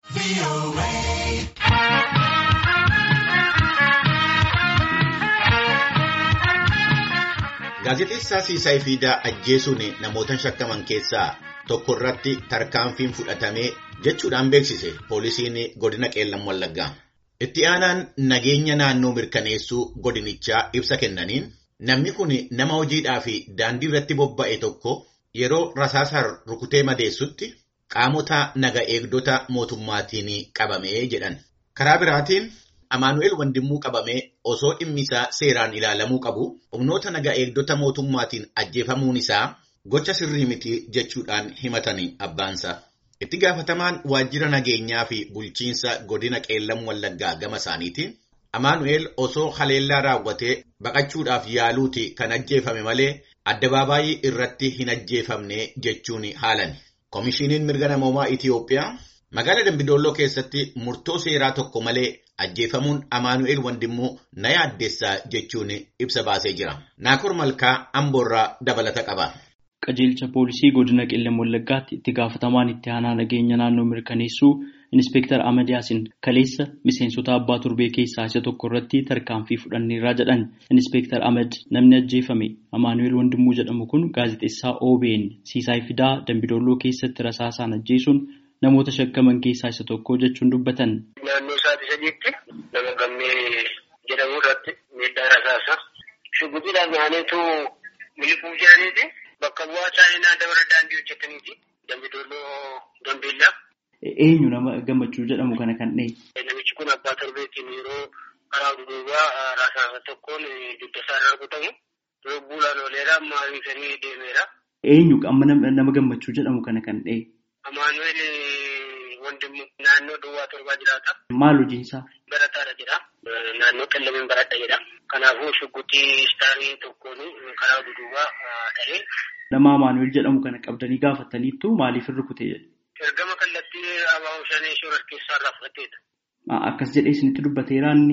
Gaazexeessaa Siisaay Fiidaa ajjeesuun namoota shakkaman keessaa tokko irratti tarkaanfiin fudhatamee jechuudhaan beeksise poolisiin godina Qeellam Wallaggaa. Itti aanaan nageenya naannoo mirkaneessuu godinichaa ibsa kennaniin namni kun nama hojiidhaa fi daandii irratti bobba'e tokko yeroo rasaasaan rukutee madeessutti qaamota naga eegdota mootummaatiin qabamee jedhan. Karaa biraatiin Amaanu'eel Wandimmuu qabamee osoo dhimmi isaa seeraan ilaalamuu qabu humnoota naga eegdota mootummaatiin ajjeefamuun isaa gocha sirrii miti jechuudhaan himatanii abbaansa. Itti gaafatamaan waajjira nageenyaa fi bulchiinsa godina Qeellam Wallaggaa gama isaaniitiin Amaanu'eel osoo haleellaa raawwatee baqachuudhaaf yaaluuti kan ajjeefame malee addabaabaayii irratti hin ajjeefamne jechuun haalan. Komishiiniin mirga namoomaa Itiyoophiyaa magaalaa Dambidolloo keessatti murtoo seeraa tokko malee ajjeefamuun Amaanu'eel Wandimmuu na yaaddeessaa jechuun ibsa baasee jira. Naakor Malkaa Amboorraa dabalata qaba. Qajeelcha poolisii godina Qeellam Wallaggaatti itti gaafatamaan itti aanaa nageenya naannoo mirkaneessuu Inspektar Ahmad Yaasin kaleessa miseensota abbaa turbee keessaa isa tokko irratti tarkaanfii fudhanneerra jedhan. Inspektar Ahmad namni ajjeefame Amaanu'eel Wandimmuu jedhamu kun gaazexeessaa OBN Siisaay Fidaa Dambidolloo keessatti rasaasaan ajjeesuun namoota shakkaman keessaa isa tokko jechuun dubbatan. Naannoo isaatii sadiitti nama gammee jedhamu irratti miidhaa rasaasaa shugguxiidhaan nyaanneetu miliquu jedhaniiti bakka bu'aa chaayinaa dabara daandii hojjetaniiti Dambidolloo Gambeellaa. Eenyu nama Gammachuu jedhamu kana kan dhee? Namichi kun abbaa torbeetiin yeroo karaa duubaa rasaasa tokkoon dugda isaarra rukutamu buulaan ooleera amma hiikanii deemeera. Eenyu amma nama Gammachuu jedhamu kana kan dhee? Amaanu'eel Wandimmuu naannoo Duwwaa Torbaa jiraata. Maal hojiinsaa? Barataadha jedha. Naannoo Qellamiin baradha jedha. Kanaafuu shugguxii istaarii tokkoon karaa duubaa dhahee. Nama Amaanu'eel jedhamu kana qabdanii gaafataniittu maaliif rukute jedhe? Ergama kallattii abaa'uu shanee shooras keessaa irraa fudhateedha. Akkas jedhee isinitti dubbateeraa inni?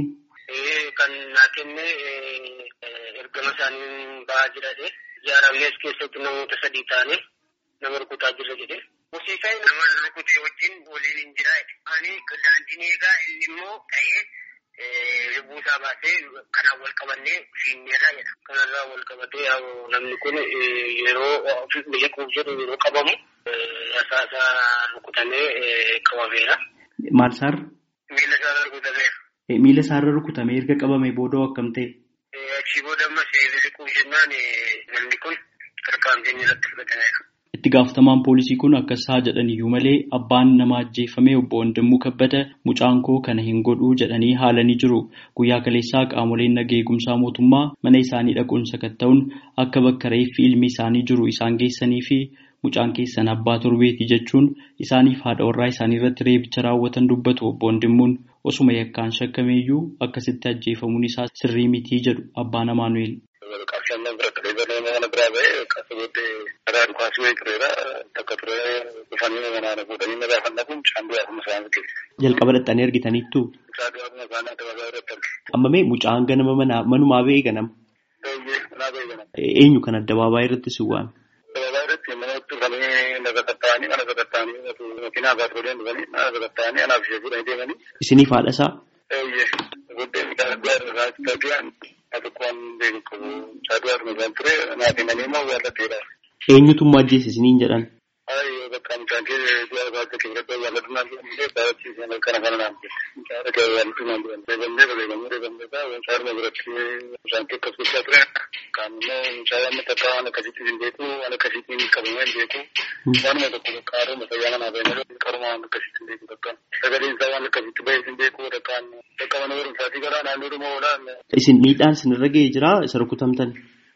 Kan naa kenne ergama isaanii ba'aa jiradhe. Ijaaramnees keessatti namoota sadii ta'anii nama rukutaa jirra jedhe. Siisaay nama rukutee wajjin waliin hin jiraa. Ani daandiin eegaa inni immoo ta'ee lubbuu isaa baasee kanaan wal qabannee fiinneerraa jedha. Kanarraa wal qabatee namni kun yeroo miliquuf jedhu yeroo qabamu rasaasa rukutamee qabameera. Maal isaarra? Miila isaarra rukutameera. Miila isaarra rukutamee erga qabame booda akkam ta'e? Achii booda ammas miliquuf jennaan namni kun tarkaanfiin irratti fudhatameera. Itti gaafatamaan poolisii kun akkas haa jedhan iyyuu malee abbaan nama ajjeefame obbo Wandimmuu Kabbada mucaan koo kana hin godhuu jedhanii haalanii jiru. Guyyaa kaleessaa qaamoleen nagaa eegumsaa mootummaa mana isaanii dhaquun sakatta'uun akka bakka reeffi ilmi isaanii jiru isaan geessanii fi mucaan keessan abbaa torbeeti jechuun isaaniif haadha warraa isaanii irratti reebicha raawwatan dubbatu obbo Wandimmuun osuma yakkaan shakkameeyyuu akkasitti ajjeefamuun isaa sirrii mitii jedhu abbaan Amaanu'eel. Jalqaba dhaxxanii argitaniittu? Amma mee mucaan ganama manumaa ba'ee ganama? Eenyu kan addabaabaayii irratti si waame? Isiniif haadha isaa? Eenyutummaa ajjeese isiniin jedhan? Isin miidhaan isinirra ga'ee jiraa isa rukutamtan?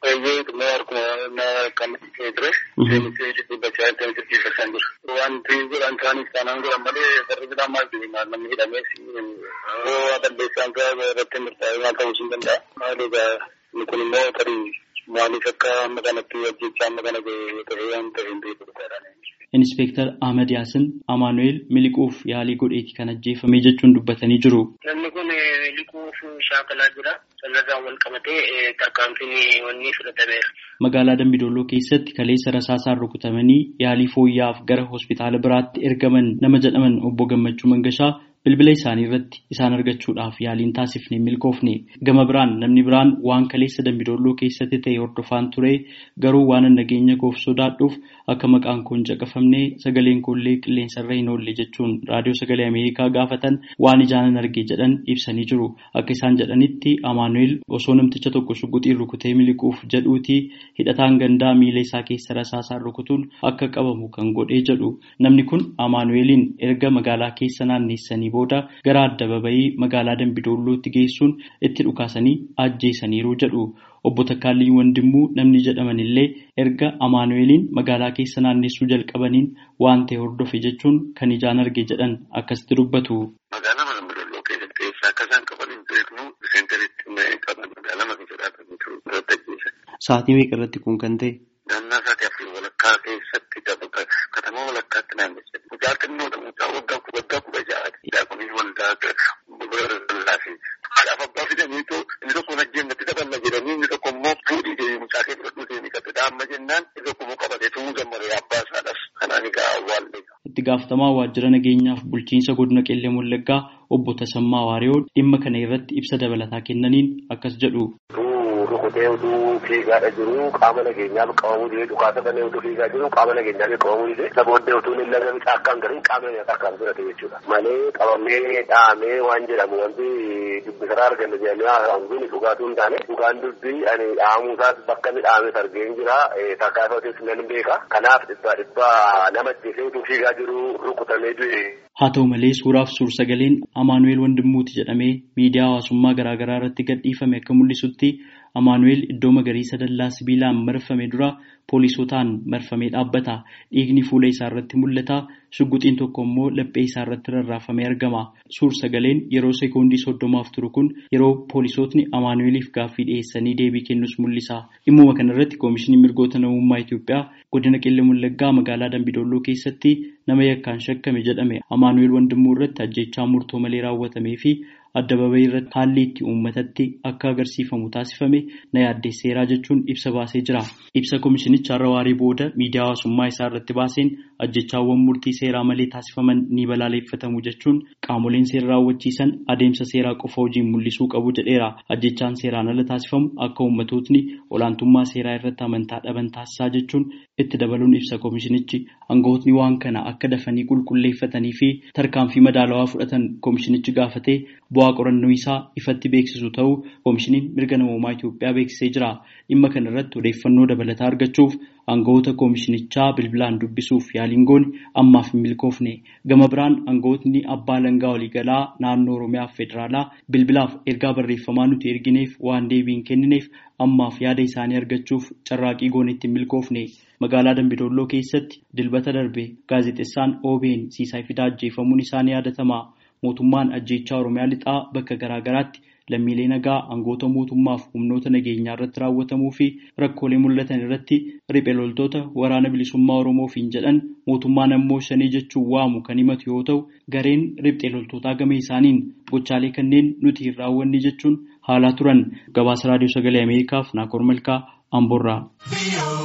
Inspektar Ahmad Yaasin Amaanu'eel miliquuf yaalii godheeti kan ajjeefame jechuun dubbatanii jiru. Namni kun miliquuf shaakalaa jira. Sanarraan wal qabatee tarkaanfiin wanni fudhatameera. Magaalaa Dambidolloo keessatti kaleessa rasaasaan rukutamanii yaalii fooyya'aaf gara hospitaala biraatti ergaman nama jedhaman obbo Gammachuu Mangashaa bilbila isaanii irratti isaan argachuudhaaf yaaliin taasifne milkoofne. Gama biraan namni biraan waan kaleessa Dambidolloo keessatti ta'e hordofaan ture garuu waan nageenya koof sodaadhuuf akka maqaan koon caqafamne sagaleen koollee qilleensarra hin oolle jechuun raadiyoo sagalee Ameerikaa gaafatan waan ijaanan arge jedhan ibsanii jiru. Akka isaan jedhanitti Amaanu'eel osoo namticha tokko shuguxiin rukutee miliquuf jedhuuti hidhataan gandaa miila isaa keessa rasaasaan rukutuun akka qabamu kan godhee jedhu. Namni kun Amaanu'eeliin erga magaalaa keessa naannessanii booda gara addababayii magaalaa Dambidollootti geessuun itti dhukaasanii ajjeesaniiru jedhu. Obbo Takkaalliin Wandimmuu namni jedhaman illee erga Amaanu'eeliin magaalaa keessa naannessuu jalqabaniin waan ta'e hordofe jechuun kan ijaan arge jedhan akkasitti dubbatu. Magaalaa Dambidolloo keessatti akka isaan qaban hin beeknu seentaritti qaban magaalaa keessatti Sa'aatii meeqa irratti kun kan ta'e? Naannoo sa'aatii afurii walakkaa keessatti katamaa walakkaatti naannessanii. Mucaa xinnoodha mucaa waggaa 16. Daakuniin waldaa laafii. Haadhaaf abbaa fidaniitoo inni tokko naggeennatti daballa jedhanii inni tokko immoo fuudhii deemee mucaa kee fudhadhuu deemee qabe. Daamma jennaan inni tokko immoo qabatee tumuu gammadee abbaa isaadhaaf kanaan egaa awwaallee. Itti gaafatamaa waajjira nageenyaaf bulchiinsa godina Qeellee Wallaggaa obbo Tasammaa Waariyoo dhimma kana irratti ibsa dabalataa kennaniin akkas jedhu. Rukutee utuu fiigaadha jiru qaama nageenyaaf qabamuu dide dhukaasa kanneen utuu fiigaa jiru qaama nageenyaaf qabamuu dide isa booddee utuu inni laga caakkaan gariin qaama nageenyaa harkaan fudhate jechuudha. Malee qabamee dhahamee waan jedhamu wanti dubbisaraa arganne jedhamee hanguun dhugaatuu hin taane dhugaan dubbii ani dhahamuu isaas bakka inni dhahames argeen jira takkaasatis nan beeka. Kanaaf dhibbaa nama ajjeesee utuu fiigaa jiru rukutamee du'e. Haa ta'u malee suuraaf suur-sagaleen Amaanu'eel Wandimmuuti jedhamee miidiyaa hawaasummaa garaagaraa irratti gadhiifame akka mul'isutti Amaanu'eel iddoo magariisa dallaa sibiilaan marfame dura poolisootaan marfamee dhaabbata. Dhiigni fuula isaa irratti mul'ata. Shugguxiin tokko immoo laphee isaa irratti rarraafamee argama. Suur-sagaleen yeroo sekoondii 30 turu kun yeroo poolisootni Amaanu'eeliif gaaffii dhiyeessanii deebii kennus mul'isa. Dhimmuma kana irratti Koomishiniin Mirgoota Namummaa Itoophiyaa godina Qeellee Wallaggaa magaalaa Dambidolloo keessatti nama yakkaan shakkame jedhame Amaanu'eel Wandimmuu irratti ajjeechaa murtoo malee raawwatamee fi addababayii irratti haalli itti uummatatti akka agarsiifamu taasifame na yaaddeesseeraa jechuun ibsa baasee jira. Ibsa koomishinicha har'a waarii booda miidiyaa hawaasummaa isaa irratti baaseen ajjechaawwan murtii seeraa malee taasifaman ni balaaleffatamu jechuun qaamoleen seera raawwachiisan adeemsa seeraa qofa hojiin mul'isuu qabu jedheera. Ajjechaan seeraan ala taasifamu akka uummattootni olaantummaa seeraa irratti amantaa dhaban taasisaa jechuun itti dabaluun ibsa koomishinichi aangawootni waan kana akka dafanii qulqulleeffatanii fi tarkaanfii madaalawaa fudhatan koomishinichi gaafatee bu'aa qorannoo isaa ifatti beeksisu ta'uu koomishiniin mirga namummaa Itoophiyaa beeksisee jira. Dhimma kana irratti odeeffannoo dabalataa argachuuf aangawoota koomishinichaa bilbilaan dubbisuuf yaaliin goone ammaaf hin milkoofne. Gama biraan aangawootni abbaa alangaa waliigalaa naannoo Oromiyaa fi Federaalaa bilbilaaf ergaa barreeffamaa nuti ergineef waan deebii hin kennineef ammaaf yaada isaanii argachuuf carraaqii goone itti hin milkoofne. Magaalaa Dambidolloo keessatti dilbata darbe gaazexeessaan OBN Siisaay Fidaa ajjeefamuun isaanii yaadatama. Mootummaan ajjeechaa Oromiyaa lixaa bakka garaa garaatti lammiilee nagaa aangoota mootummaaf humnoota nageenyaa irratti raawwatamuu fi rakkoolee mul'atan irratti riphee loltoota waraana bilisummaa Oromoofiin jedhan mootummaan ammoo shanii jechuun waamu kan himatu yoo ta'u gareen riphee loltootaa gama isaaniin gochaalee kanneen nuti hin raawwanne jechuun haalaa turan. Gabaasa raadiyoo sagalee Ameerikaaf Naakoor Malkaa Amboorraa.